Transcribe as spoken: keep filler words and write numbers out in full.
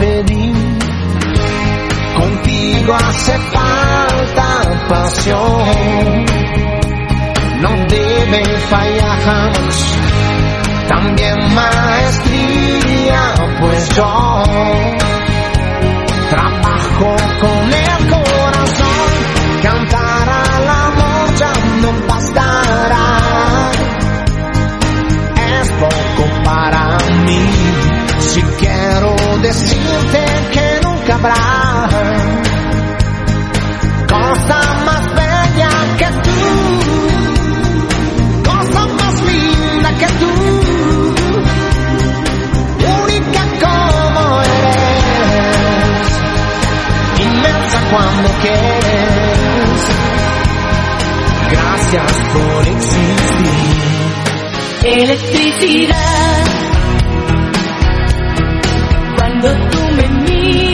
pedí. Contigo hace falta pasión, no debe fallar jamás. También maestría, pues yo trabajo con el corazón. Cantar al amor ya no bastará, es poco para mí. Si quiero decirte que nunca habrá cosa más bella que tú, cosa más linda que tú, única como eres, inmensa cuando quieres. Gracias por existir. Electricidad, cuando tú me miras